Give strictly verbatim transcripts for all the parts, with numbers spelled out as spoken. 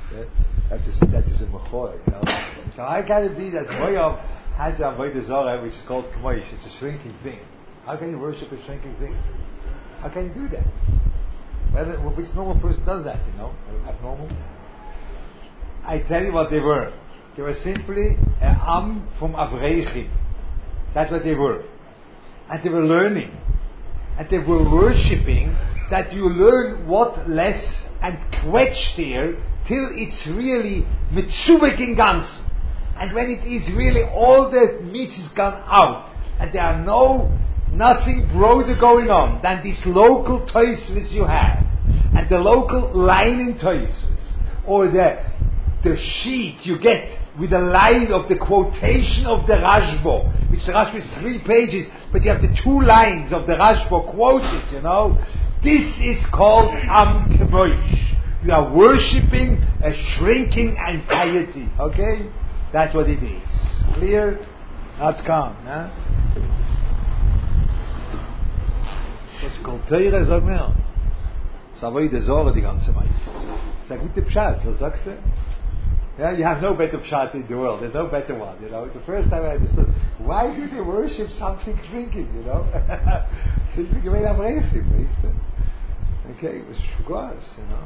Yeah? That is that is a mechoy, you know. So how can it be that Moab has a avodah zarah which is called k'moish? It's a shrinking thing. How can you worship a shrinking thing? How can you do that? Well, which normal person does that? You know, abnormal. I tell you what they were. They were simply an am from Avrechim. That's what they were, and they were learning, and they were worshipping. That you learn what less and quetch there till it's really mitzubek in ganzen. And when it is really all the meat is gone out, and there are no, nothing broader going on than this local toisves you have, and the local line in toisves, or the, the sheet you get with the line of the quotation of the Rashba, which the Rashba is three pages, but you have the two lines of the Rashba quoted, you know. This is called Am Kemoish. You are worshipping a shrinking anxiety. Okay? That's what it is. Clear? That's calm. Huh? Was Kulteire, sag mir. Savoide Zorre, die ganze Weise. Sag gute Pshat, was sagst du? Yeah, you have no better pshat in the world. There's no better one, you know. The first time I understood, why do they worship something shrinking, you know? So you think about Avrechim, weißt du? Okay, it was shugars, you know.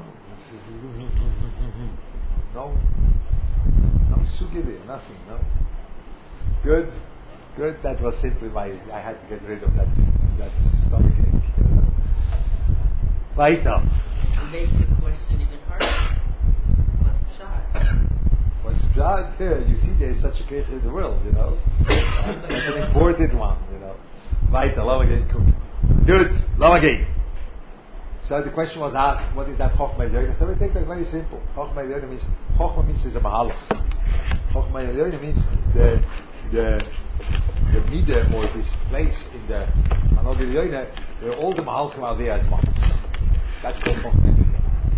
No, no sugide, nothing, no. Good, good. That was simply my. I had to get rid of that, that stomach ache. You know? Weiter. It makes the question even harder. What's pshat? What's pshat? Yeah, you see, there is such a case in the world, you know. That's an important one, you know. Weiter, Lamagay. Good, Lamagay. So the question was asked, what is that Chochmah Elyoina? So we take that very simple. Chochmah Elyoina means, Chochmah means is a Mahalach. Chochmah Elyoina means the the the midah or this place in the Hanog Elyoina where all the Mahalchim are there at once. That's called Chochmah Elyoina.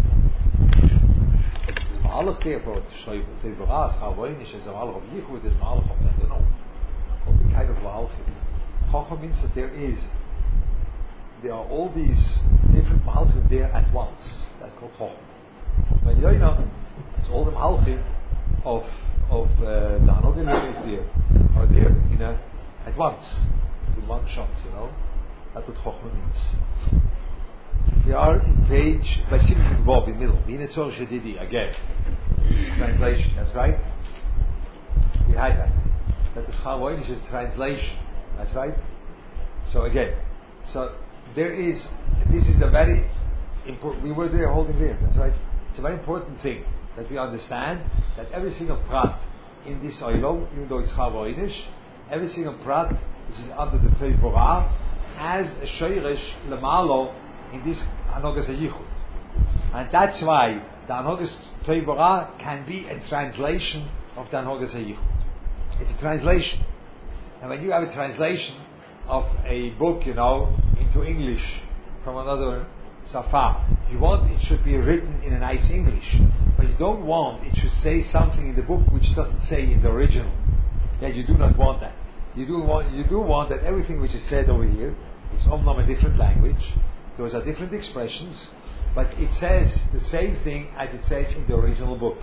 There's Mahalach there for Tevoras, Chavoinish, there's a Mahalach of Yichud, there's a Mahalach of, I don't know, what kind of Mahalchim. Chochmah means that there is there are all these different Malchim there at once. That's called Chochmah. When you know, it's all the Malchim of of uh, the Hanog Elyoina is there, are there, you know, at once, in one shot, you know. That's what Chochmah means. We are in page by Simon Bob in the middle. V'ine tzor shedidi again. Translation. That's right. We had that. That the Chavoin is a translation. That's right. So again, so. There is, this is the very important, we were there holding there, that's right. It's a very important thing that we understand that every single prat in this oilom, even though it's Chavoinish, every single prat which is under the Torah has a shoyresh lemalo in this Hanogas HaYichud. And that's why the Hanogas Torah can be a translation of the Hanogas HaYichud. It's a translation. And when you have a translation of a book, you know, into English from another safa, you want it should be written in a nice English, but you don't want it should say something in the book which doesn't say in the original. Yeah, you do not want that. You do want you do want that everything which is said over here is omnam a different language. Those are different expressions, but it says the same thing as it says in the original book.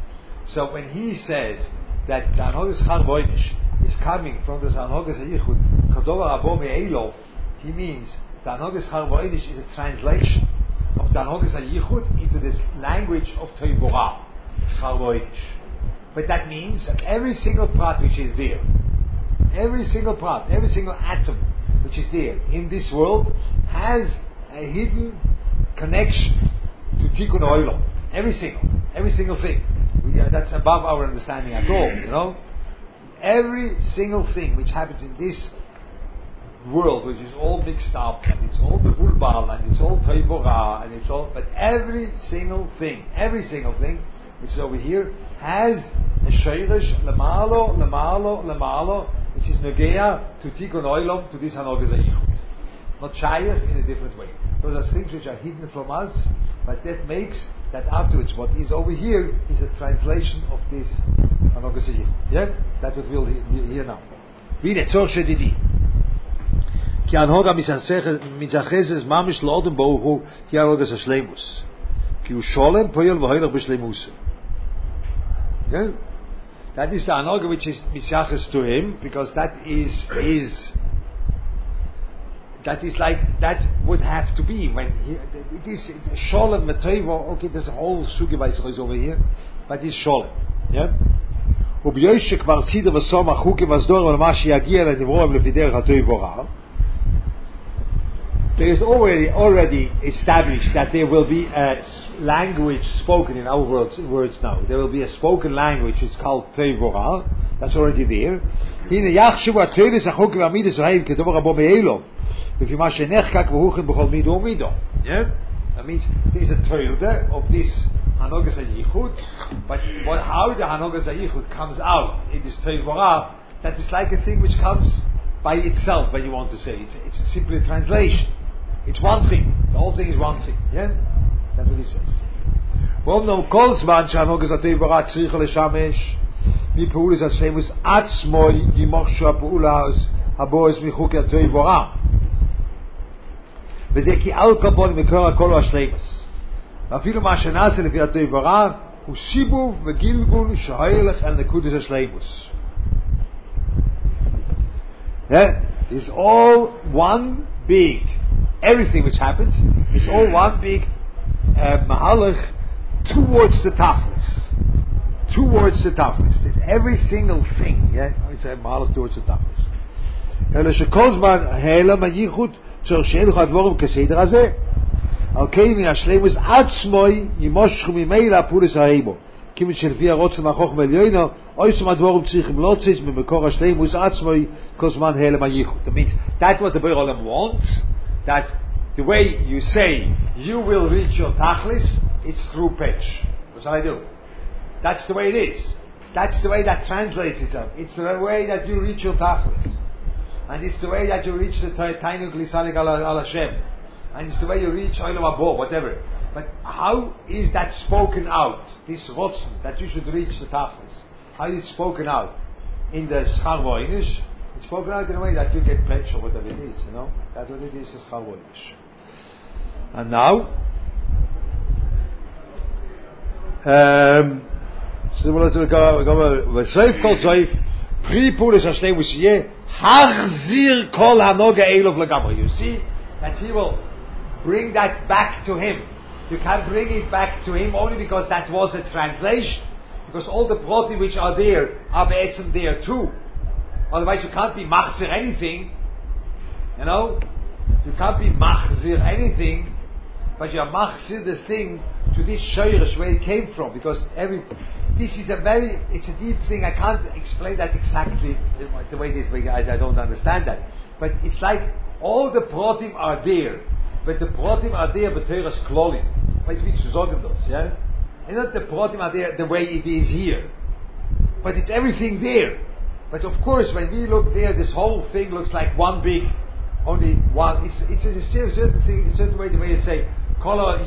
So when he says that the Hanogas Chavoinish is coming from the Hanogas HaYichud, Kadovar Abo Me'elov, he means the Hanogas Chavoinish is a translation of the Hanogas HaYichud into this language of Torah, Chavoinish. But that means that every single prat which is there, every single prat, every single atom which is there in this world has a hidden connection to Tikkun Olam. Every single, every single thing. We, uh, that's above our understanding at all, you know. Every single thing which happens in this world, which is all mixed up, and it's all Bebulbal, and it's all Torah, and it's all, but every single thing, every single thing which is over here has a Sheirish Lemalo, Lemalo, Lemalo, which is Negea to Tikkun Olam, to this Hanogas HaYichud. Not Shayach in a different way. Those are things which are hidden from us, but that makes that afterwards what is over here is a translation of this Hanogas HaYichud. Yeah? That's what we'll hear now. V'ine tzor shedidi. Ki Hanoga mitzachezes mamish lo'odem bo'uchu ki Hanogas HaShleimus. Ki hu sholem poyel v'hoylach b'shleimus. Yeah? That is the Hanoga which is Misyaches to him, because that is his, that is like, that would have to be, when he, it is Sholem Metoivo, okay, there's a whole Sugeweiser is over here, but it's Sholem. Yeah? ובייש כבר צידה וסום החוקי וסדור ולמה שיגיע לנברואים לפי דרך הטוב ורע. There is already already established that there will be a language spoken in our words, words now. There will be a spoken language. It's called Tov Ora. That's already there. הנה יחשבו התוירס החוקי והמידס רעים כדבר רבו מאלו לפי מה שנחקק והוכן בכל מידו ומידו. Yeah? That means there is a Torah of this Hanogas HaYichud, but what, how the Hanogas HaYichud comes out in this Tov Ora, that is like a thing which comes by itself when you want to say it. It's, it's simply a translation. It's one thing. The whole thing is one thing. Yeah? That's what he says. ואומנם כל זמן שהנוגס הטוב ורע צריך לשמש מפעולת השלמות עצמו ימוחשו הפעולה הבועז מחוקי הטוב ורע. וזה כי על כפון מקור הכל השלמות. ואפילו מה שנעשה לפי הטוב ורע הוא שיבוב וגלגול שהילך על נקודת השלמות. It's all one big, everything which happens is all one big uh, mahalach towards the tachlis, towards the tachlis. It's every single thing, yeah. It's a mahalach towards the tachlis. אלא שכל זמן העלם הייחוד צריך שיהיה לך דבורים כסדר הזה. על כן מן השלמות עצמו ימושכו ממילא הפעולת ההיבו. כיוון שלפי הרוצן מהחוכמה עליונה, אויסם הדבורים צריכים לוצץ ממקור השלמות עצמו כל זמן העלם הייחוד. That means that's what the Borei Olam wants. That the way you say you will reach your tachlis, it's through pitch. What shall I do? That's the way it is. That's the way that translates itself. It's the way that you reach your tachlis, and it's the way that you reach the tainuk lisanik al Hashem, and it's the way you reach Olam Habo, whatever. But how is that spoken out? This rotzen that you should reach the tachlis. How is it spoken out in the Schar Voinish? It's spoken out in a way that you get pitch or whatever it is. You know, that's what it is. The Schar Voinish. And now, um, so we'll go. Go. V'seif kol seif pri pulis hashlem u'shiyeh hachzir kol hanoga elov legamri. You see that he will bring that back to him. You can bring it back to him only because that was a translation. Because all the protim which are there are be'etzem there too. Otherwise, you can't be machzir anything. You know, you can't be machzir anything. But you are machzir the thing to this shayrish where it came from, because every this is a very it's a deep thing. I can't explain that exactly the way this way. I, I don't understand that, but it's like all the protim are there, but the protim are there b'teiras klolim. Weißt du, wie zu sagen das, yeah? And not the protim are there the way it is here, but it's everything there. But of course, when we look there, this whole thing looks like one big, only one. It's it's a certain thing, a certain way the way you say. The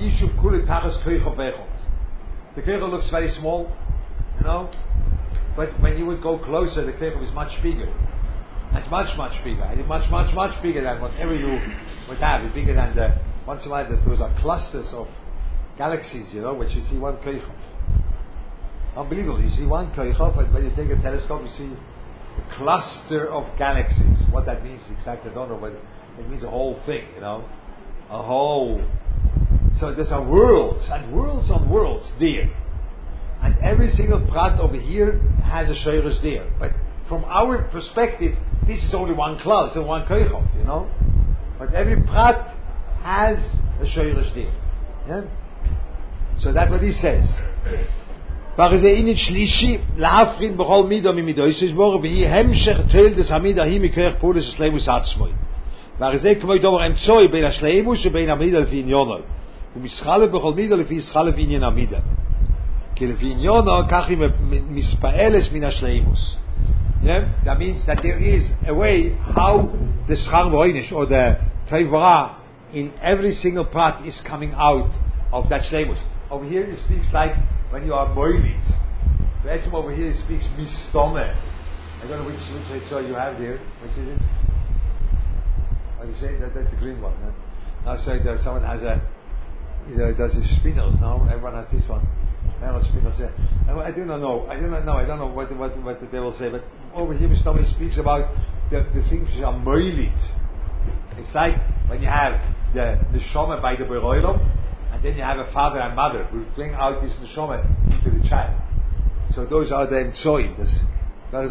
keichel looks very small, you know, but when you would go closer, the keichel is much bigger. And much, much bigger. And much, much, much bigger than whatever you would have. It's bigger than the, once in a while, those are clusters of galaxies, you know, which you see one keichel. Unbelievable. You see one keichel, but when you take a telescope, you see a cluster of galaxies. What that means exactly, I don't know, but it means a whole thing, you know, a whole. So there's are worlds and worlds on worlds there, and every single prat over here has a shayrish there. But from our perspective, this is only one cloud, so one keichel, you know. But every prat has a shayrish there. Yeah. So that's what he says. וזה עניין שלישי להפריד בכל מידה ממידות ברוך והיא המשך תל דס המידה היא מכוח פולס השלמות עצמו. וזה כמו דבר אמצעי בין השלמות שבין המידה לפי עניונו. ומשחלת בכל מידה לפי שחלת עניין המידה. כי לפי עניונו כך היא מספעלת מן השלמות. That means that there is a way how the Schar Voinish or the Tov Ora in every single part is coming out of that shleimus. Over here it speaks like when you are moilit. Actually over here it speaks mistome. I don't know which which Eitzah you have there. Which is it? What do you say? That, that's the green one. Huh? Now say that someone has a, you know, does his spinners now. Everyone has this one. I do not know. I do not know. I don't know what what what they will say. But over here, Mister Tommy speaks about the, the things which are moilit. It's like when you have the neshama by the beroilom, and then you have a father and mother who bring out this neshama into the child. So those are the emtsoim. That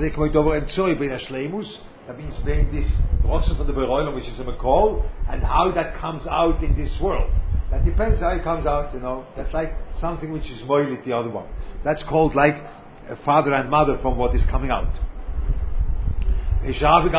means bring this rosh from the beroilom, which is a makol, and how that comes out in this world. That depends how it comes out, you know. That's like something which is moilit the other one. That's called like a father and mother from what is coming out. And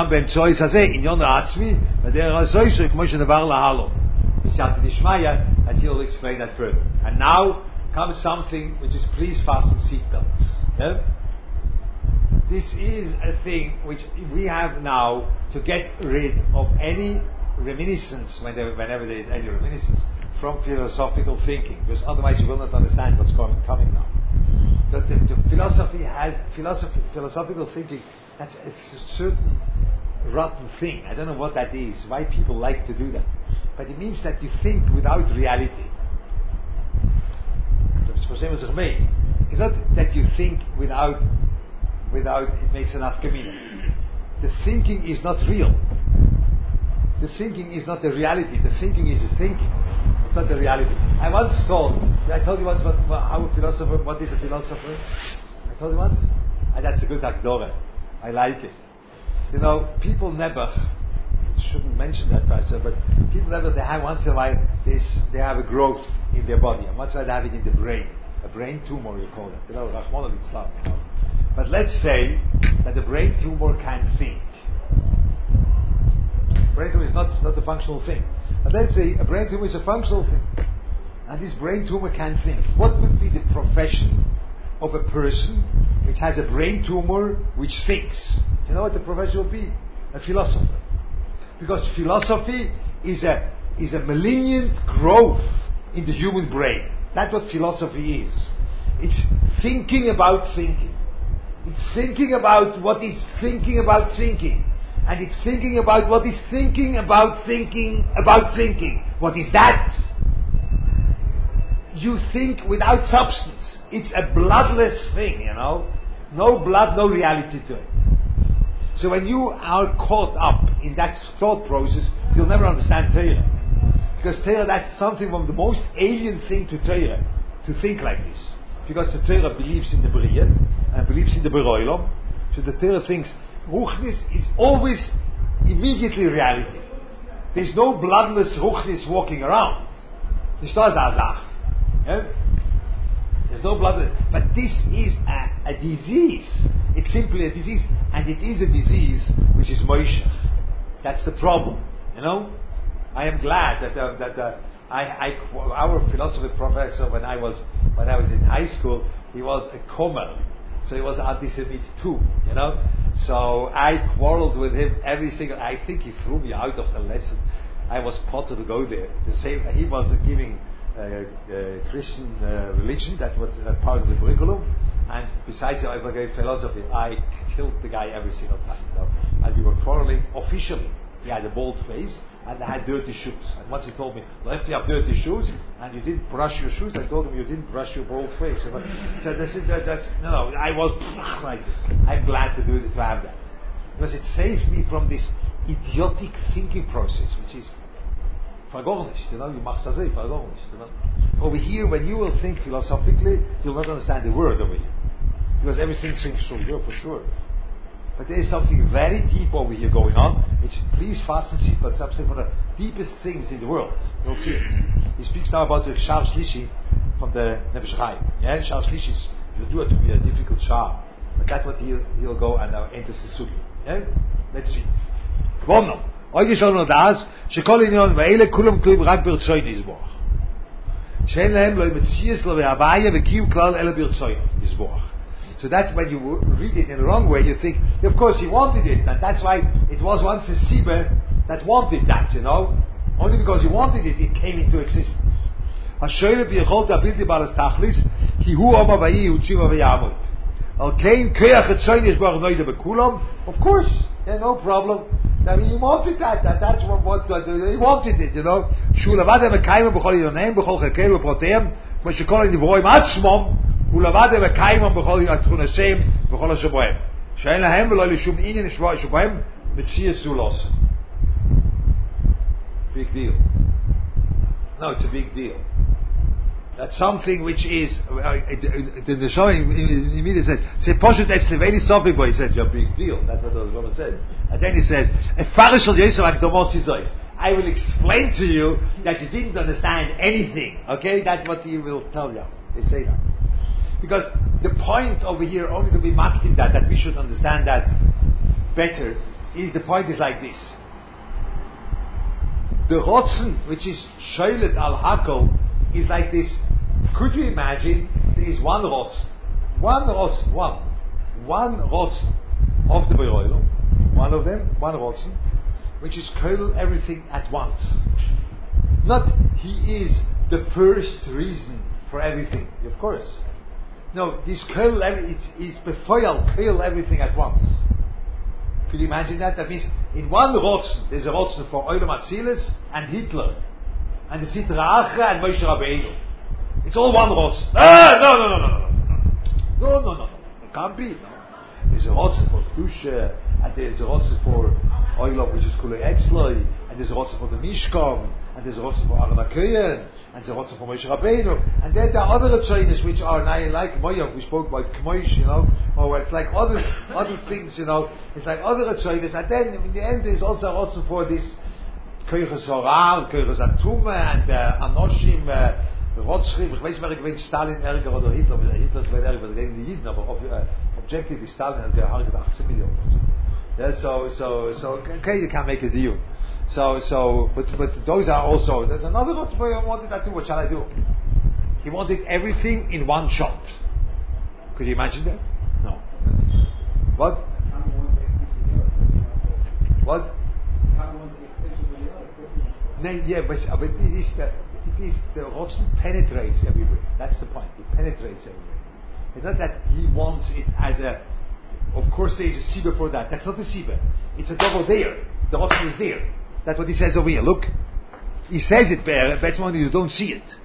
he'll explain that further. And now comes something which is please fasten seatbelts. Yeah? This is a thing which we have now to get rid of any reminiscence, whenever, whenever there is any reminiscence, from philosophical thinking, because otherwise you will not understand what's coming, coming now. But the, the philosophy has philosophy, philosophical thinking. That's a certain rotten thing. I don't know what that is. Why people like to do that? But it means that you think without reality. It's not that you think without without it makes enough kamina. The thinking is not real. The thinking is not the reality. The thinking is the thinking. It's not the reality. I once thought, I told you once what, how a philosopher, what is a philosopher? I told you once? And that's a good akdore. I like it. You know, people never, shouldn't mention that person, but people never, they have once in a while, they, they have a growth in their body, and once in a while they have it in the brain. A brain tumor, you call it. You know, Rahman al-Islam. You know. But let's say that the brain tumor can think. Brain tumor is not, not a functional thing. But let's say a brain tumor is a functional thing. And this brain tumor can think. What would be the profession of a person which has a brain tumor which thinks? You know what the profession would be? A philosopher. Because philosophy is a is a malignant growth in the human brain. That's what philosophy is. It's thinking about thinking. It's thinking about what is thinking about thinking. And it's thinking about what is thinking about thinking about thinking. What is that? You think without substance. It's a bloodless thing, you know. No blood, no reality to it. So when you are caught up in that thought process, you'll never understand Torah. Because Torah, that's something from the most alien thing to Torah, to think like this. Because the Torah believes in the Bria, and believes in the Beroilom. So the Torah thinks, Ruchnis is always immediately reality. There's no bloodless Ruchnis walking around. There's no Zazach. Yeah? There's no blood. But this is a, a disease. It's simply a disease. And it is a disease which is Moishech. That's the problem. You know? I am glad that uh, that uh, I, I our philosophy professor when I was when I was in high school, he was a Kommer. So he was anti-Semite too, you know. So I quarreled with him every single. I think he threw me out of the lesson. I was potter to go there. The same. He was giving uh, uh, Christian uh, religion. That was uh, part of the curriculum. And besides, I gave philosophy. I killed the guy every single time, you know. And we were quarreling officially. He had a bald face and I had dirty shoes. And once he told me, well, if you have dirty shoes and you didn't brush your shoes, I told him you didn't brush your bald face. So this is, that's, no, no, I was like this. I'm glad to do it, to have that. Because it saved me from this idiotic thinking process, which is vergornished, you know, you machst das vergornished, you know. Over here, when you will think philosophically, you'll not understand the word over here. Because everything seems so real for sure. But there is something very deep over here going on. It's please fasten seatbelts, something from the deepest things in the world. You'll see it. He speaks now about the Shar Shlishi from the Nefesh Chaim. Yeah, Shar Shlishi is you do it to be a difficult Shar, but that's what he'll he'll go and now enter the Sugi. Yeah, let's see. One no. Heute schon nur das, שכל עניין ואלה כולם תלויים רק ברצון יזבוח. שאין להם לא מציאס לו והוויה וקיום כלל אלא ברצון יזבוח. So that's when you read it in the wrong way, you think, of course he wanted it, and that's why it was once a Siba that wanted that, you know. Only because he wanted it, it came into existence. Of course, yeah, no problem. I mean, he wanted that, and that's what, what uh, he wanted it, you know. ולבד וקיימם בכל התכונתם בכל אשר בהם. שאין להם ולא לשום עניין שבהם מציאס זו לעשות. Big deal. No, it's a big deal. That's something which is, uh, the the showing immediately says, "Say poshut etzleveli sofi boy." He says, "You're a big deal." That's what the Rambam said. And then he says, "A farishal yisrael akdomos izois." I will explain to you that you didn't understand anything. Okay, that's what he will tell you. They say that because the point over here, only to be marked in that, that we should understand that better, is the point is like this: the rotzen, which is shoylet al hakol, is like this. Could you imagine there is one rotz, one rotz, one, one rotz of the Beroilo, one of them, one rotz, which is kol everything at once. Not he is the first reason for everything, of course. No, this kol, it's, it's befoil, kol everything at once. Could you imagine that? That means in one rotz, there's a rotz for Olam Atzilis and Hitler. And the Sitra Achra and Moshe Rabbeinu. It's all one rotz. Ah, no, no, no, no, no, no, no, no, no, no. It can't be. No. There's a rotz for Kedusha, and there's a rotz for Olam, which is Kulei Etzloi, and there's a rotz for the Mishkan, and there's a rotz for Aaron HaKohen, and there's a rotz for Moshe Rabbeinu, and then there are other Tzainis which are like Moyav, we spoke about Kmoish, you know, or it's like other other things, you know, it's like other Tzainis, and then in the end there's also a rotz for this Koiches Horal, Koiches Atuma, and uh, Anoshim, uh, Rotschrift, ich weiß nicht, wenn Stalin ärger oder Hitler, Hitler ist weit ärger gegen die Jiden, aber uh, objective is Stalin hat gehargert eighteen Millionen. Yeah, so, so, so, okay, you can make a deal. So, so, but, but those are also, there's another Rotzboy wanted that too, what shall I do? He wanted everything in one shot. Could you imagine that? No. What? What? No, yeah, but, but it is the, it is the Rotzen penetrates everywhere. That's the point. It penetrates everywhere. It's not that he wants it as a. Of course, there is a siba for that. That's not a siba. It's a double there. The Rotzen is there. That's what he says over here. Look, he says it there, but when you don't see it.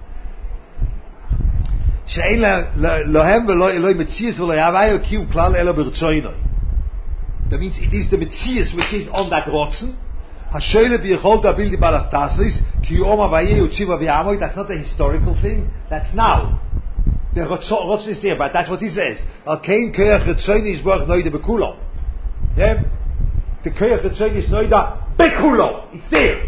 That means it is the Metzias which is on that Rotzen. That's not a historical thing. That's now. The Rotzen is there, but that's what he says. Yeah? The Koyach Ritzoin is noida bekulo. It's there.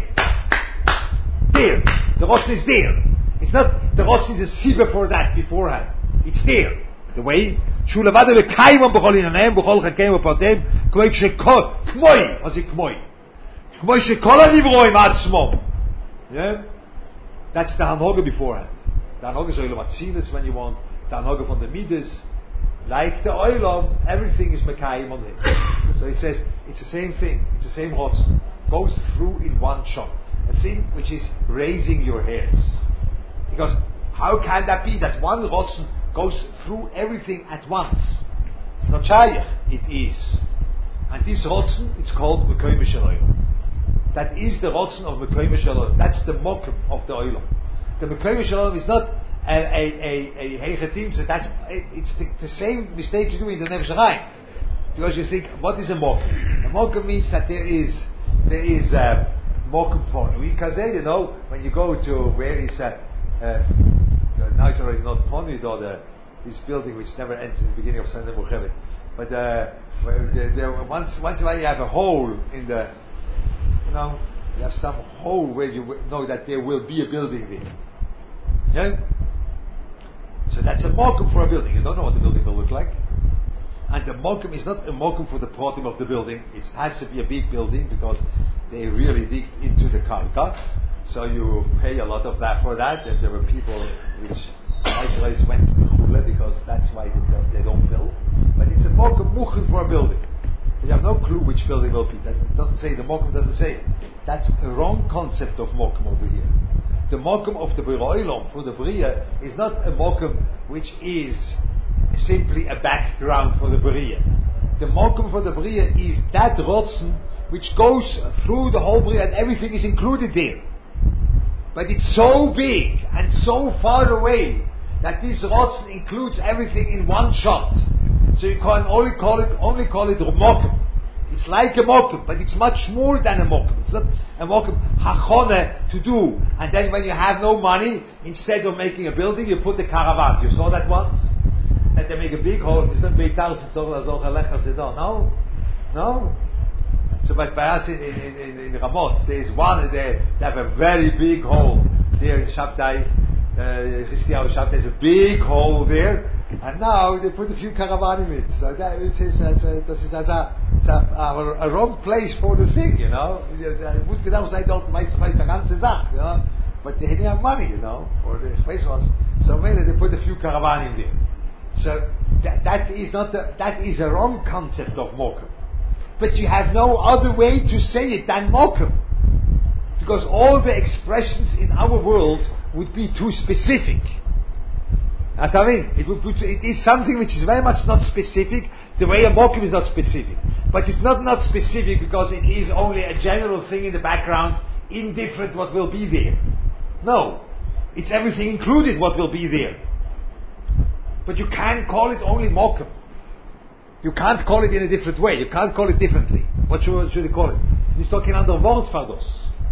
There. The Rotzen is there. It's not, the Rotzen is a sieve for that beforehand. It's there. The way, Shulevade v'kaimam b'chol inanem, b'chol chakeim v'patem, k'moi k'shekol, k'moi, what's it k'moi? K'moi shekol anivroim atzmom. Yeah? That's the Hanhoga beforehand. The Hanhoga is Olam Atzilis when you want, the Hanhoga from the Midas. Like the Olam, everything is Mekayim on him. So he says, it's the same thing, it's the same Rotzen. Goes through in one shot. A thing which is raising your hairs. Because how can that be that one Rotzen goes through everything at once? It's not Shayach, it is. And this Rotzen, it's called Mekoyim Shel. That is the Rotzen of Mekoyim Shel. That's the Mokum of the Olam. The Mekoyim Shel is not a a a Heichetim, so that's it, it's the, the same mistake you do in the Nefesh HaChaim. Because you think, what is a Mokum? A Mokum means that there is there is a Mokum for because you know, when you go to where is a uh, now it's already not Ponid or the this building which never ends in the beginning of Sunday Muchevet. But uh, where there, there, once once in a while you have a hole in the, you know, you have some hole where you know that there will be a building there. Yeah? So that's a mokum for a building. You don't know what the building will look like. And the mokum is not a mokum for the protim of the building. It has to be a big building because they really dig into the karka. So you pay a lot of that for that. And there were people which Israelis went to Chule because that's why they, they don't build. But it's a mokum muchim for a building. You have no clue which building will be. That doesn't say, the mokum doesn't say it. That's a wrong concept of mokum over here. The mokum of the B'Roilom for the Bria is not a mokum which is simply a background for the Bria. The mokum for the Bria is that Rotzen which goes through the whole Bria and everything is included there. But it's so big and so far away that this Rotzen includes everything in one shot. So you can only call it only call it Mokum. It's like a Mokum, but it's much more than a Mokum. It's not a Mokum Hachone to do. And then when you have no money, instead of making a building, you put a caravan. You saw that once? That they make a big hole. No? No? So but by us in, in, in, in Ramot, there is one, they, they have a very big hole there in Shabtai. Christian Shabtai, there's a big hole there. And now they put a few caravan in it. So that is it's a, it's a, it's a, a, a wrong place for the thing, you know. Would genau sein dort meistens eine ganze Sache, you know. But they didn't have money, you know. Or the space was so many they put a few caravan in there. So that, that is not the, that is a wrong concept of Mokum. But you have no other way to say it than Mokum. Because all the expressions in our world would be too specific. I mean, it, would put, it is something which is very much not specific, the way a Mokum is not specific. But it's not not specific because it is only a general thing in the background, indifferent what will be there. No. It's everything included what will be there. But you can't call it only Mokum. You can't call it in a different way. You can't call it differently. What should, what should you call it? He's talking under Wortfados.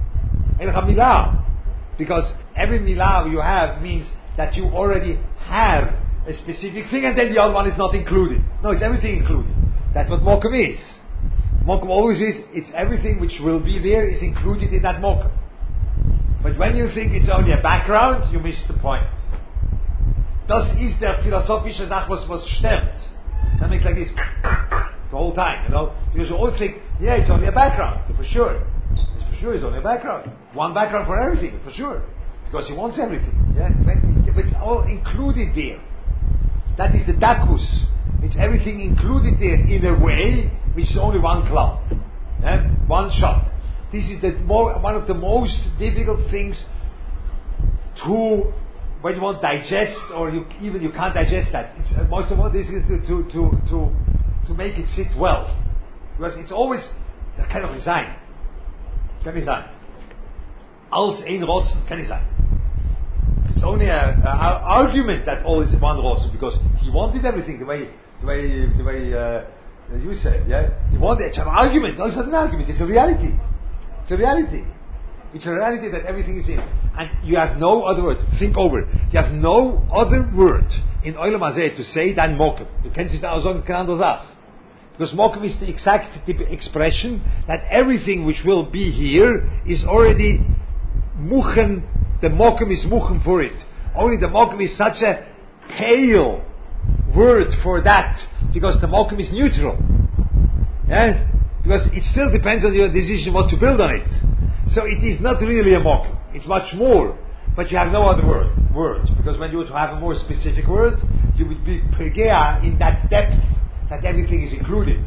Because every milah you have means that you already have a specific thing and then the other one is not included. No, it's everything included. That's what Mokum is. Mokum always is, it's everything which will be there is included in that Mokum. But when you think it's only a background, you miss the point. Das ist der philosophische Sache, was, was stimmt. That makes like this the whole time, you know. Because you always think, yeah, it's only a background, for sure. It's for sure it's only a background. One background for everything, for sure. Because he wants everything. Yeah? But it's all included there. That is the dakus. It's everything included there in a way which is only one club. Yeah? One shot. This is the more, one of the most difficult things to, when you want to digest, or you, even you can't digest that. It's, uh, most of all this is to, to, to, to, to make it sit well. Because it's always a kind of design. Kann ich sagen. Als ein Rotzen, kann ich sagen. It's only an argument that all is one Rotzen, because he wanted everything the way, the way, the way uh, you said, yeah? He wanted, it's an argument. No, it's not an argument, it's a reality. It's a reality. It's a reality that everything is in. And you have no other word. Think over it. You have no other word in Olam Hazeh to say than Mokum. Du kennst nicht auch sagen, keine andere Sache. Because Mokum is the exact expression that everything which will be here is already Muchen. The Mokum is Muchen for it. Only the Mokum is such a pale word for that, because the Mokum is neutral. Yeah? Because it still depends on your decision what to build on it. So it is not really a Mokum. It's much more. But you have no other word, word. Because when you would have a more specific word, you would be pegea in that depth that everything is included.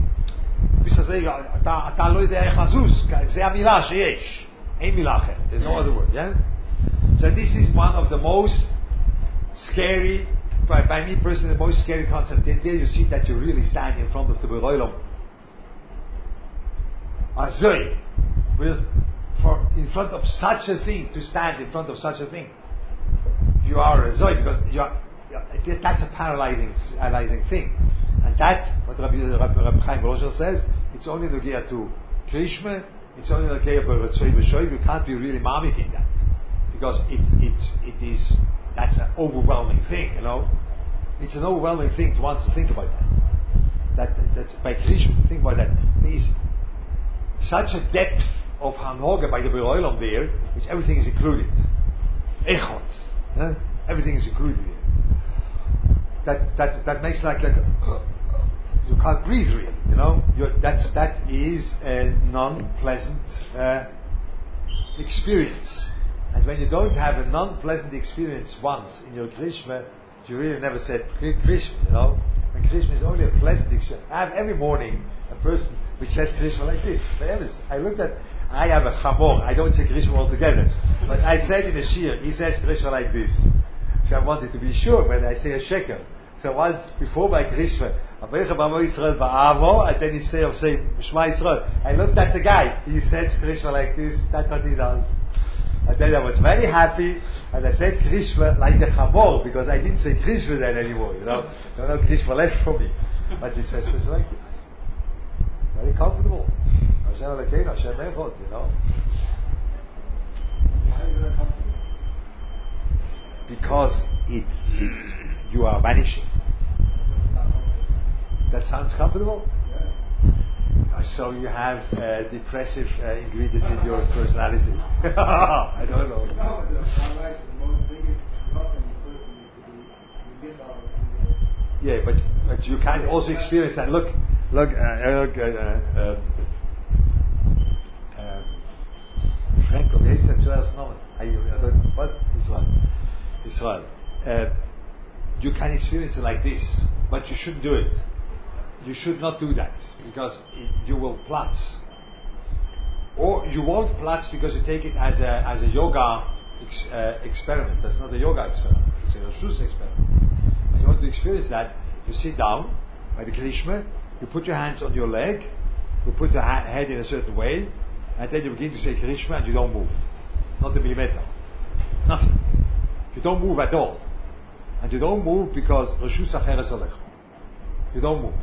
There's no other word, yeah? So this is one of the most scary, by, by me personally, the most scary concept. There you see that you really stand in front of the Beroilom. Azoi. Because for in front of such a thing, to stand in front of such a thing, you are a Zoi, because you are, that's a paralyzing, paralyzing thing. And that, what Rabbi, Rabbi, Rabbi Chaim Roshel says, it's only the gear to Krishma, it's only the gear to you can't be really mamik in that. Because it, it, it is, that's an overwhelming thing, you know. It's an overwhelming thing to want to think about that. That, that by Krishma, to think about that. There is such a depth of Hanoga by the Beroilom there, which everything is included. Echot. Huh? Everything is included here. That, that, that makes like, like uh, you can't breathe really, you know. You're, that's, that is a non-pleasant uh, experience. And when you don't have a non-pleasant experience once in your Krishma, you really never said Krishma, you know. And Krishma is only a pleasant experience. I have every morning a person which says Krishma like this. I looked at, I have a chamor, I don't say Krishma altogether. But I said in the shir, he says Krishma like this. So I wanted to be sure when I say a sheker. So once before my Krishma, and then instead of saying Shema Yisrael, I looked at the guy, he said Krishma like this, that's what he does. And then I was very happy, and I said Krishma like a chamor, because I didn't say Krishma then anymore, you know. No, no, Krishma left for me. But it says Krishma like this. Very comfortable. Hashem Elokeinu, Hashem Echad, you know. Because it, it, you are vanishing. That sounds comfortable? So you have a depressive uh, ingredient in your personality. I don't know. No, the, I like the most biggest problem the person is to get out of the Yeah, but but you can also experience that. Look, look, uh, look. Uh, uh, uh, Franco, wie heißt der zuerst noch? Was? Israel. Israel. Uh, you can experience it like this, but you shouldn't do it. You should not do that, because it, you will platz. Or you won't platz because you take it as a as a yoga ex, uh, experiment. That's not a yoga experiment. It's a Rashus experiment. And you want to experience that, you sit down by the Krishma, you put your hands on your leg, you put your ha- head in a certain way, and then you begin to say Krishma, and you don't move. Not a millimeter. Nothing. You don't move at all. And you don't move because Rashus Acheres Alecha. You don't move.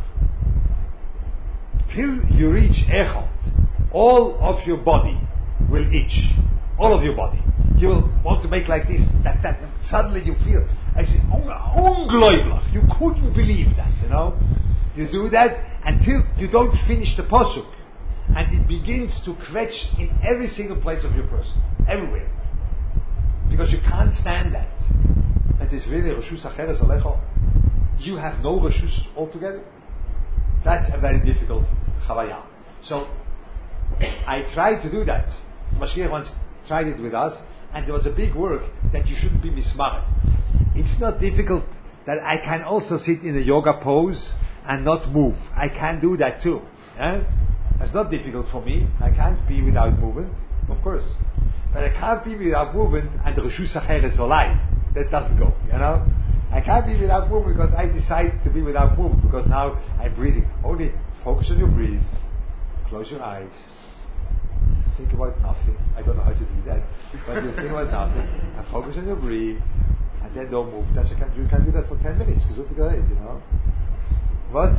Till you reach Echad, all of your body will itch. All of your body. You will want to make like this, that, that. And suddenly you feel, actually, unglaublich. You couldn't believe that, you know. You do that until you don't finish the pasuk. And it begins to cretch in every single place of your person. Everywhere. Because you can't stand that. That is really Rashus Acheres Alecha. You have no Rashus altogether. That's a very difficult chavaya. So, I tried to do that. Mashiach once tried it with us, and there was a big work that you shouldn't be mismarried. It's not difficult that I can also sit in a yoga pose and not move. I can do that too. Eh? That's not difficult for me. I can't be without movement, of course. But I can't be without movement and Reshus Acheres Olai. That doesn't go, you know? I can't be without movement because I decided to be without movement, because now I'm breathing. Only focus on your breath, close your eyes, think about nothing. I don't know how to do that, but you think about nothing and focus on your breath, and then don't move. That's you can you can do that for ten minutes, because you know. What?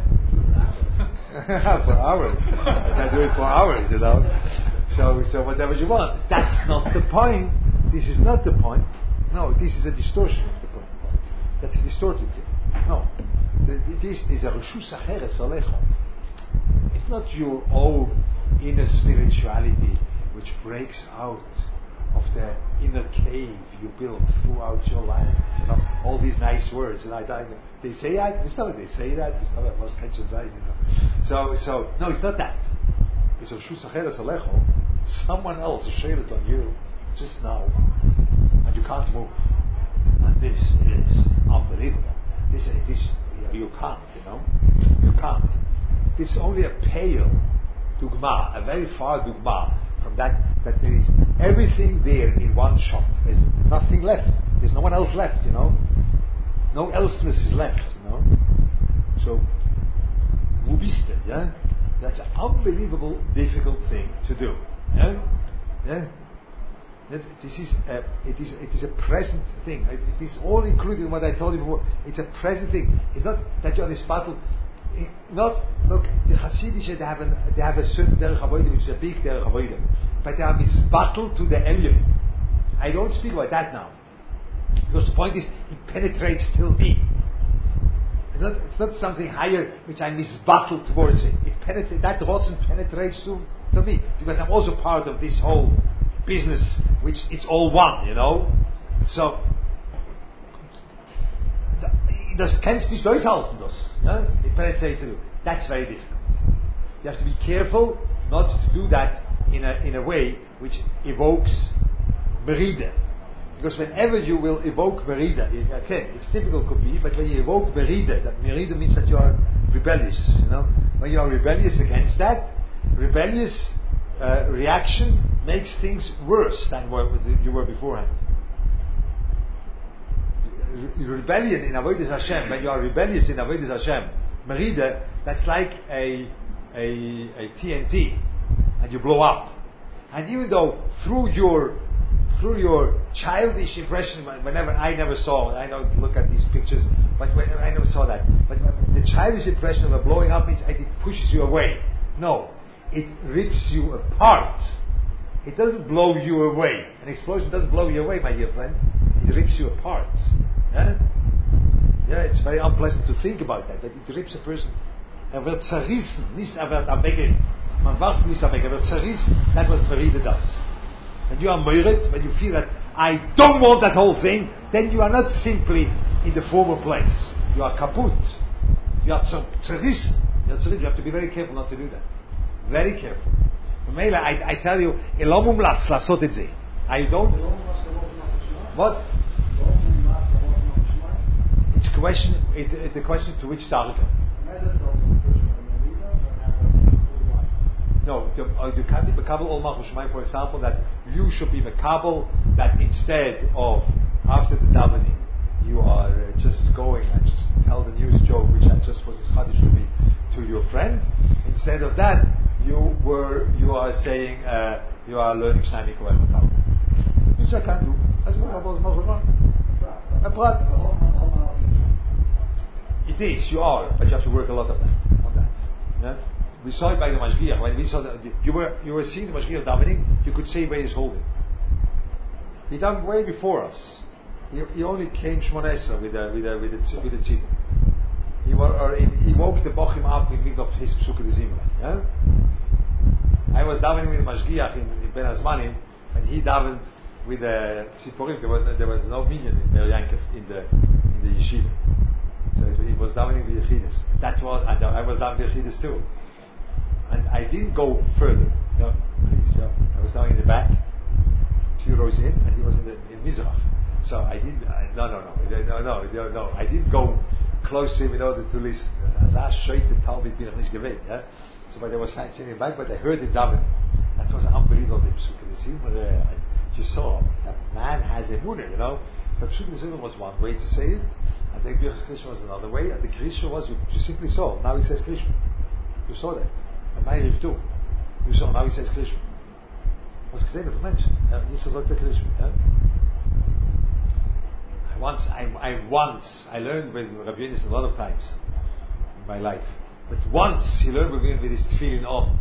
For hours. I can do it for hours, you know. So so whatever you want. That's not the point. This is not the point. No, this is a distortion of the point. That's a distorted thing. No. It is, it is a Reshus Acheres Alecha. It's not your own inner spirituality which breaks out of the inner cave you built throughout your life. You know, all these nice words. And I, I, they say that. It's not they say that. It's not was can you say, you know. So, so no, it's not that. It's a Reshus Acheres Alecha. Someone else shared it on you just now, and you can't move. And this is unbelievable. This, this, you can't, you know. You can't. This is only a pale dugma, a very far dugma from that, that there is everything there in one shot. There's nothing left. There's no one else left, you know. No elseness is left, you know. So, mubiste, yeah? That's an unbelievable, difficult thing to do. Yeah? Yeah? This is a, it is it is a present thing. It is all included in what I told you before. It's a present thing. It's not that you're on this battle. Not look. The Hasidic they have an, they have a certain derech avodah, which is a big derech avodah, but they have this battle to the Elyon. I don't speak about that now, because the point is it penetrates till me. It's not, it's not something higher which I misbattle towards it. It penetrates. That rotzen penetrates to to me, because I'm also part of this whole business, which it's all one, you know. So das kannst du nicht durchhalten, das. Yeah? It penetrates through. That's very difficult. You have to be careful not to do that in a in a way which evokes merida. Because whenever you will evoke merida, okay, it's typical could be, but when you evoke merida, that merida means that you are rebellious, you know. When you are rebellious against that, rebellious uh, reaction makes things worse than what you were beforehand. Rebellion in Avodas Hashem, when you are rebellious in Avodas Hashem, merida, that's like a, a a T N T, and you blow up. And even though through your through your childish impression, whenever I never saw, I don't look at these pictures, but when, I never saw that. But the childish impression of a blowing up means it pushes you away. No, it rips you apart. It doesn't blow you away. An explosion doesn't blow you away, my dear friend. It rips you apart. Yeah, yeah, it's very unpleasant to think about that, but it rips a person. Er wird zerrissen, nicht er wird abweggelegt. Man wacht nicht abweggelegt, er wird zerrissen. That's what Farida does. When you are moiret, when you feel that I don't want that whole thing, then you are not simply in the former place. You are kaput. You are zerrissen. You have to be very careful not to do that. Very careful. Mela, I, I tell you, elom umlatz lasot et ze. I don't. What? It's question. It's it, the question to which darga. No, you, uh, you can't be mekabel ol malchus shemayim. For example, that you should be mekabel that instead of after the davening, you are uh, just going and just tell the news joke, which I just was a chadish to me to your friend. Instead of that, you were you are saying uh, you are learning Shnai Mikveh Chatal. Which I can do. As well as a prat. It is, you are, but you have to work a lot of that on that. Yeah? We saw it by the Mashgiach. When we saw that you were you were seeing the Mashgiach davening, you could see where he's holding. He done way before us. He, he only came Shmona Esra with the with the with the with the tzibur. He, or he, he woke the bochim up in middle of his psukkah de zimra. Yeah? I was davening with the Mashgiach in, in Ben Azmanim, and he davened with the tziporim. There was there was no minyan in Be'er Yankov in the in the yeshiva. So it, he was davening with Yechidus. That was and I was davening with Yechidus too. And I didn't go further. No, please. No. I was down in the back, two rows in, and he was in the in Mizrach. So I didn't. I, no, no, no, no, no, no, no. I didn't go close to him in order to listen. As I straight the Talmud bin ich nicht gewählt. Yeah? So, but there was signs in the back, but I heard him daven. That was unbelievable. The Psukkah de Zimra. You saw that man has a munah, you know. But Psukkah de Zimra was one way to say it, and the Birchas Krishna was another way. And the Krishna was you, you simply saw. Now he says Krishna. You saw that. And Ma'ariv too. You saw, now he says Krishna. Was gesehen of a mensch. Jesus sagt der Krishna. I once, I, I once, I learned with Rabbi Yonis a lot of times in my life. But once he learned with me with his tefillin on.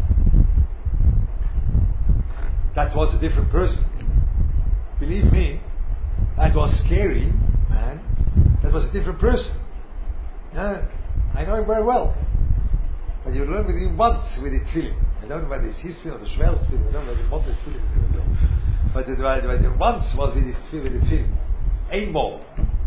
That was a different person. Believe me, that was scary, man. That was a different person. Yeah, I know him very well. But you learn with him once with the tefillin. I don't know whether it's his tefillin or the Shmuel's tefillin. I don't know whether what the tefillin is going to do. But the, the, the once was with his tefillin, with the tefillin. Ain't more.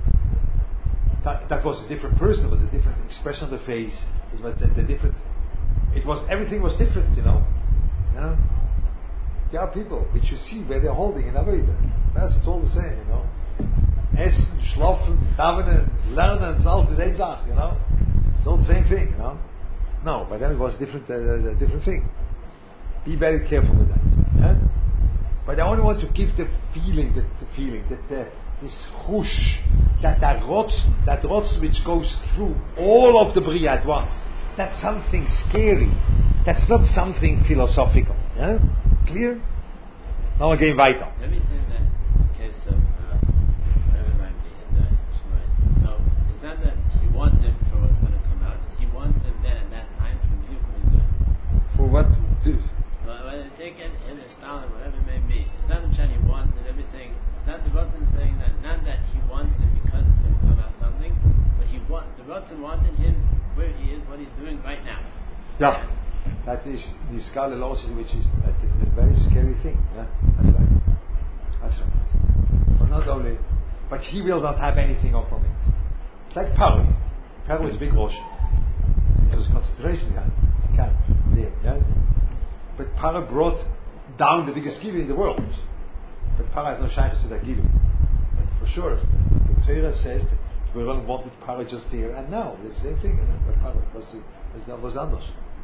That, that was a different person. It was a different expression on the face. It was the, the different. It was everything was different, you know. Yeah. There are people which you see where they're holding in Avodah. Yes, it's all the same, you know. Essen, schlafen, davenen, lernen, it's all the same thing, you know. It's all the same thing, you know. No, but then it was a different, uh, a different thing. Be very careful with that. Yeah? But I only want to give the feeling, that the feeling that uh, this whoosh, that that rotzen, that rotzen which goes through all of the Bria at once. That's something scary. That's not something philosophical. Yeah? Clear? Now we're going weiter. Let me say that in case of uh, whatever it might be in the Shmuel. So it's not that he wants him for what's going to come out. It's he wants him then at that time from you what he's doing. For what to do? Well, whether take it in a Stalin, whatever it may be. It's not that he wants it. Everything. It's not the Rotzen saying that. Not that he wanted it because it's going to come out something, but he want the Rotzen wanted him where he is, what he's doing right now. Yeah. That is the Skala losses, which is a, a very scary thing. Yeah, that's right. That's right. But not only, but he will not have anything off from it. It's like Paro. Paro was a big Rosh. It was a concentration camp there. Yeah, but Paro brought down the biggest giver in the world. But Paro has no chance to that giver. But for sure, the, the Torah says that we don't wanted Paro just here and now. It's the same thing. You know? But Paro was was was anders.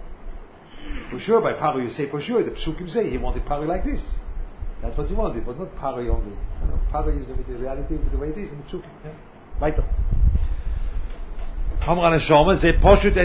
For sure, by Paro you say for sure. The Psukim say he wanted Paro like this. That's what he wanted. It was not Paro only. You know, Paro is with the reality, with the way it is in the Psukim. Yeah? Weiter. Now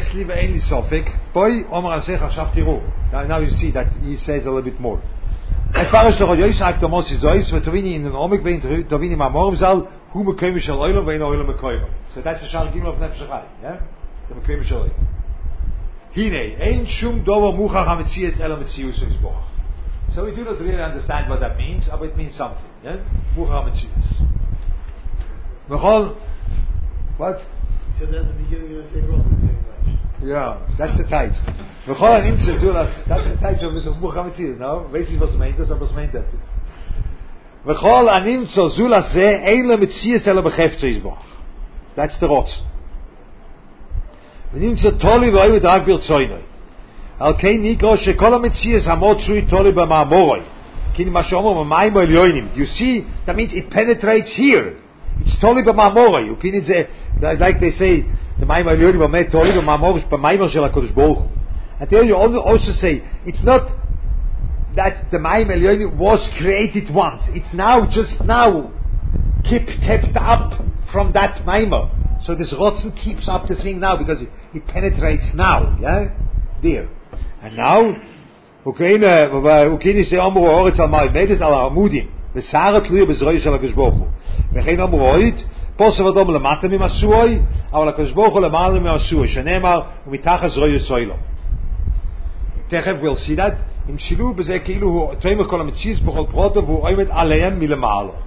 you see that he says a little bit more. Farish lo yoy sagt der Mos Zois, we tovini in den Omik bin tovini ma morgen zal, hu me kemi shel oilo ve no oilo me koimo. So that's a shal gimel of nefesh chai, yeah? The me kemi shel oilo. Hine, ein shum dover muchach hametzias ela metzius isboch. So we do not really understand what that means, but it means something, yeah? Muchach hametzias. V'chol, what? He said that at the beginning of the same Rosh Yeah, that's the title. V'chol anim tzezulas, that's the title of muchach hametzias, no? Weiß ich was meint das, aber was meint das? V'chol anim tzezulas ze, ein le metzias ela bechefze isboch. That's the rotz. ונמצא תולי ואוהב רק ברצוינוי. על כן נקרא שכל המציאס המוצרי תולי במאמורוי. כי מה שאומר במים העליונים. You see, that means it penetrates here. It's תולי במאמורוי. וכן את זה, like they say, the מים העליונים באמת תולי במאמורוי, במיימר של הקדוש ברוך הוא. And there you also say, it's not that the מים העליונים was created once. It's now, just now, kept, kept up from that maimer. So this rotzen keeps up the thing now because it, it penetrates now, yeah, there. And now, okay, okay, is the amro oretz al ma'id medes al hamudim, v'sarat luya b'zroi shel HaKadosh Baruch Hu. V'chein amro oit, posav adom lemata mimasuoi, aval HaKadosh Baruch Hu lemala mimasuoi, shenemar u'mitachas zroi yisoilo. Techef we'll see that. Im shilu b'zeh כאילו hu toimer kol ha-metzias b'chol protov hu oimet aleim milemalo.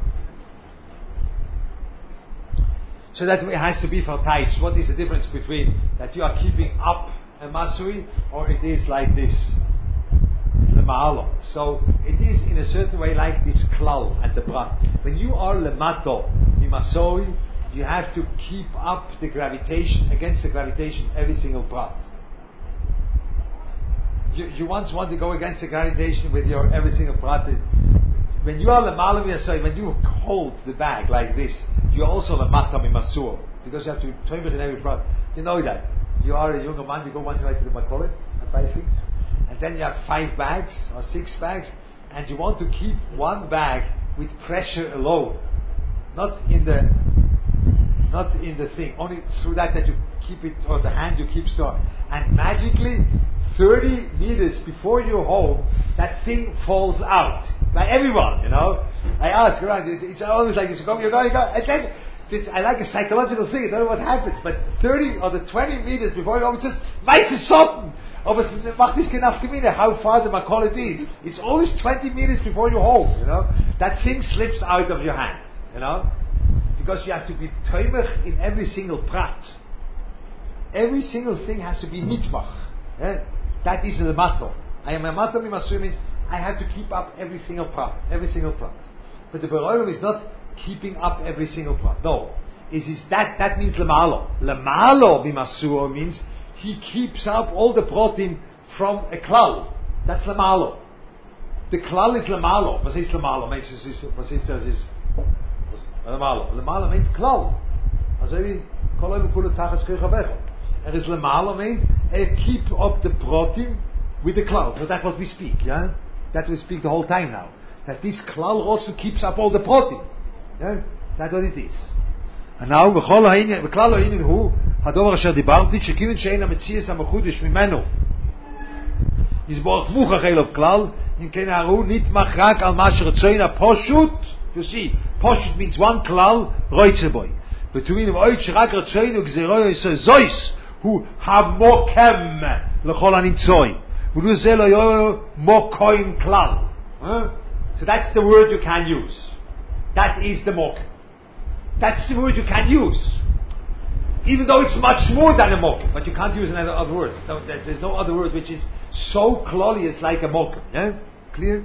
So that it has to be for types. What is the difference between that you are keeping up a masui or it is like this? Lemalo. So it is in a certain way like this klal at the prat. When you are lemato mimasoi, you have to keep up the gravitation against the gravitation every single prat. You, you once want to go against the gravitation with your every single prat. When you are lemalo mimasoi, when you hold the bag like this, you're also lemata mimasur because you have to turn it in every front. You know that. You are a younger man, you go once a night to the Makolit and five things, and then you have five bags or six bags, and you want to keep one bag with pressure alone, not in the not in the thing, only through that that you keep it, or the hand you keep so, and magically thirty meters before you're home, that thing falls out by everyone, you know. I ask around, it's, it's always like this, you go, you go, you go, and then, it's, I like a psychological thing, I don't know what happens, but thirty or the twenty meters before you go, it's just, weiße Socken, aber es macht nicht genau gemine how far the Makolit is. It's always twenty meters before you're home, you know. That thing slips out of your hand, you know, because you have to be toimach in every single prat. Every single thing has to be mitmach. Yeah? That is the mato. I am a mato mimasui means I have to keep up every single prat, every single prat. But the Beroilum is not keeping up every single prat. No. It is that, that means lemalo. Lemalo mimasui means he keeps up all the protein from a klal. That's lemalo. The klal is lemalo. Was is lemalo? Was is das is lemalo? Lemalo means klal. Also wie kolay b'kula tachas kirchabecho. And is lemalo means uh, keep up the protein with the klal. So that's what we speak, yeah? That we speak the whole time now. That this klal also keeps up all the protein. Yeah? That's what it is. And now, v'chol ha'inin, v'klal ha'inin hu, hadover asher dibarti, shekimin she'en ha'metzias ha'mechudish mimenu. Yisborach muchach elov klal, in ken ha'ru nitmach rak al ma sheretzoin ha'poshut. You see, poshut means one klal, roitze boy. Between oich rak retzoin u'gzeroi zois, hu ha'mokem l'chol ha'nimtzoi. V'lu ze lo yo mokoim klal. So that's the word you can use. That is the mokem. That's the word you can use. Even though it's much more than a mokem, but you can't use another other word. No, there's no other word which is so claudious like a mokem. Yeah? Clear?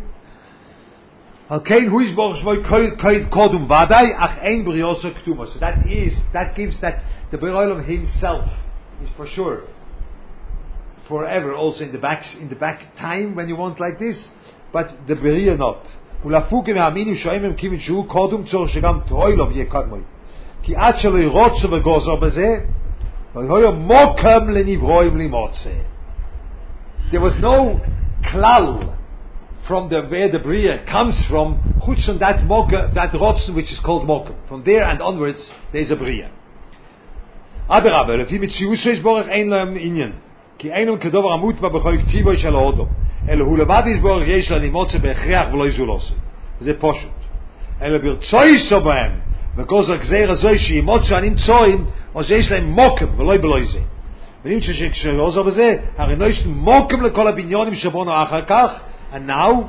Okay, who is Borshvoy Kodum Vadai Ach Ein Brioso Ktuma. So that is that gives that the Beroilum himself is for sure forever also in the back in the back time when you want like this, but the Beria not. ולהפוקים מהאמינים שואמים כיוון שהוא קודם צורך שגם תרוי לו ויהיה קדמוי כי עד שלא ירוצו וגוזר בזה לא יהיה מוקם לנברואים למוצא. There was no klal from the where the bria comes from chutz from that mokem, that rotzen which is called mokem. From there and onwards there is a bria. אדרבה לפי מציאות שיש בורך אין להם עניין כי אינם כדובר המוטבע בכל כתיבו של האודו אלא הוא לבד יסבורך יש לה נימוצה בהכרח ולא יזולוסי. זה פשוט. אלא ברצוי סובהם, וגוזר גזיר הזוי שימוצה הנמצואים, אז יש להם מוקם ולא בלוי זה. ונמצא שכשלעוזר בזה, הרי לא יש מוקם לכל הבניונים שבונו אחר כך, and now,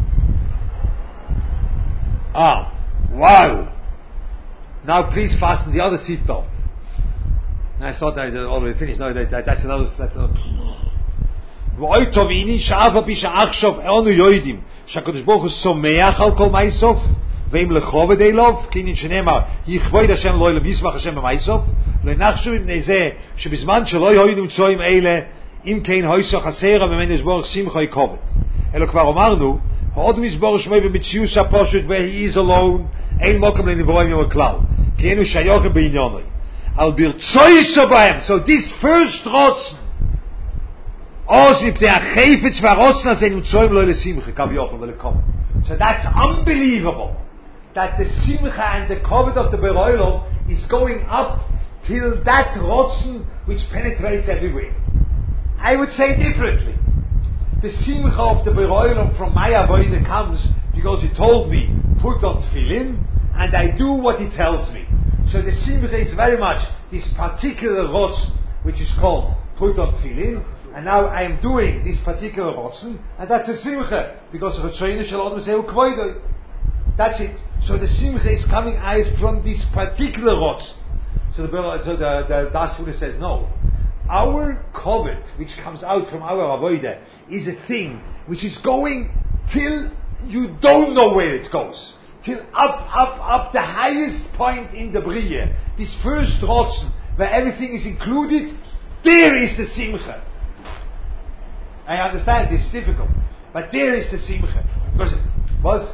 ah, wow. Now please fasten the other seat belt. I thought I had already finished. No, that, that, that's another. That's another. ואוי טוביני שאף על פי שעכשיו אנו יודעים שהקדוש ברוך הוא שמח על כל מייסוף ואם לכובד אליו כעניין שנאמר יכבוד השם לא אלם ישמח השם במייסוף לנחשו מפני זה שבזמן שלא היינו מצויים אלה אם כן הויסו חסרה ממנו יסבורך שמחה יכובד אלא כבר אמרנו העוד מסבור שמי במציאוס הפושט והיא is alone אין מוקם לנברואים יום הכלל כי אינו שיוחם בעניוני על ברצוי שבהם so this first רוצן Os mit der Chayfetz varotzna ze nimtzoim lo lesimcha kav yochel v'lekom. So that's unbelievable that the simcha and the covet of the beroilom is going up till that rotzen which penetrates everywhere. I would say differently. The simcha of the beroilom from my avodah comes because he told me put on tefillin and I do what he tells me. So the simcha is very much this particular rotzen which is called put on tefillin. And now I am doing this particular rotzen, and that's a simcha, because of a trainer shall always say, that's it. So the simcha is coming out from this particular rotzen. So the so the, the Das Buddha says, no. Our covet, which comes out from our avodah, is a thing which is going till you don't know where it goes. Till up, up, up the highest point in the Bria. This first rotzen, where everything is included, there is the simcha. I understand this is difficult, but there is the simcha. Because it was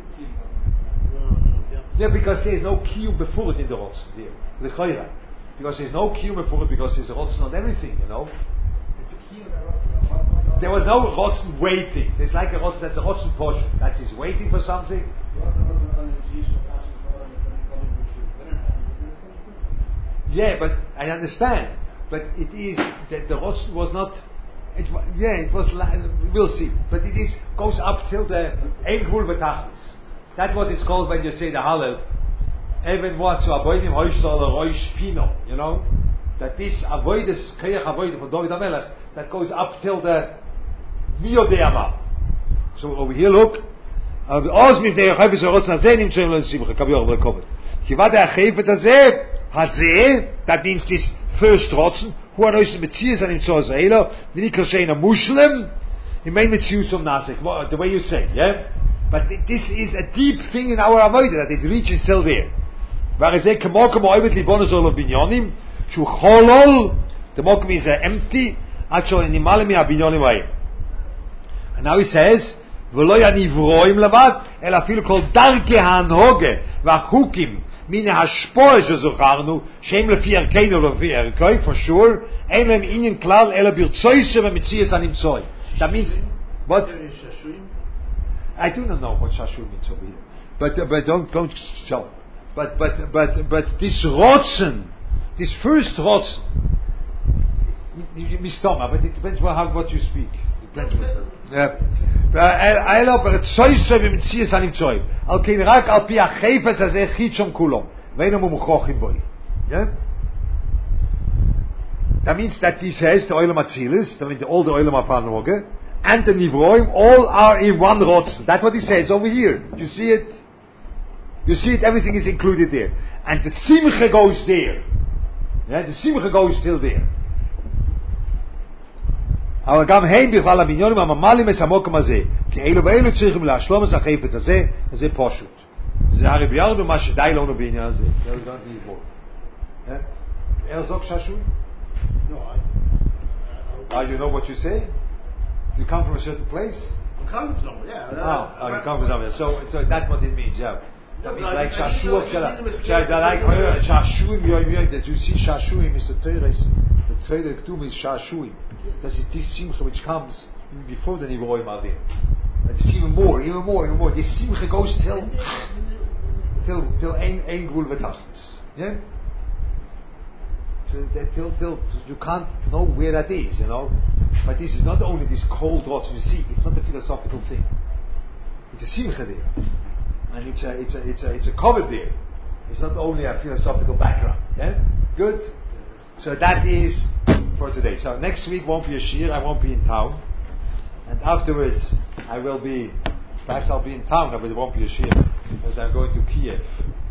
yeah, because there is no kiyum before it in the rotzen there, the chayra. Because there is no kiyum before it, because there is a rotzen on everything, you know. There was no rotzen waiting. There's like a rotzen, that's a rotzen portion. That is waiting for something. Yeah, but I understand. But it is that the rotzen was not. It was, yeah, it was. We'll see, but it is goes up till the ein gvul v'tachlis. That's what it's called when you say the Hallel. Even was to avoidim hoishal roish pino. You know that this avoidus kayach avoidim from David HaMelech that goes up till the miyodeyama. So over here, look. Oz mivnei chayfetz harotzen hazeh nimtzoyim lo simcha kavior v'lekovet. Kivad ha'chayfet hazeh hazeh. That means this first rotzen. Who are those Metzias and him Tzorzaela? V'nikar she'ena Muslim. He made Metzius on Nasik. The way you say, yeah. But this is a deep thing in our avodah that it reaches till there. V'arizeh kamo kamo oivet libonos olo binyonim. Shu cholol. The mokum is uh, empty. Actually, nimalim mi abinyonim vayim. And now he says, v'lo yanivroim lavad el afilu kol darke hanhoge v'achukim. Mine hashpoe shezocharnu shem lefi erkeinu lefi erkei for sure ein lem inyan klal ela birtzoyse v'metzias animtzoi. That means what? I do not know what shashur means over here, but uh, but don't don't show. But but but but this rotzen, this first rotzen, mistoma. But it depends on how what you speak. Yeah. I love it. Soyse v'metzias animtzoi. Al kein rak al pi hachefetz hazeh chitshom kulom. Ve'eino muchochim boi. Yeah. That means that he says the oilem atzilis, that means all the oilem afanroge, and the nivroim all are in one rotzen. That's what he says over here. You see it? You see it? Everything is included there, and the simcha goes there. Yeah, the simcha goes till there. אבל גם הם בכלל הבניונים הממלאים את המוקם הזה כי אלו ואלו צריכים להשלום את החפץ הזה זה פשוט זה הרי ביארנו מה שדי לנו בעניין הזה er sagt Shashu? No, I, I, I you know what you say? You come from a certain place? I'm coming from somewhere, yeah. Oh, oh you come from somewhere. So, so that's what it means, yeah. That means like Shashu, like Shashuim, that you see Shashuim is the Torah, the Torah Ktum is Shashuim. That is this simcha which comes before the Nivroim are there. And it's even more, even more, even more. This simcha goes till till till ein ein gvul v'tachlis. Yeah. it's uh, that till, till you can't know where that is, you know. But this is not only this cold Ratzon. You see, it's not a philosophical thing. It's a simcha there, and it's a it's a it's a it's a cover there. It's not only a philosophical background. Yeah, good. So that is for today. So next week won't be a shir. I won't be in town, and afterwards I will be. Perhaps I'll be in town, but it won't be a shir because I'm going to Kiev.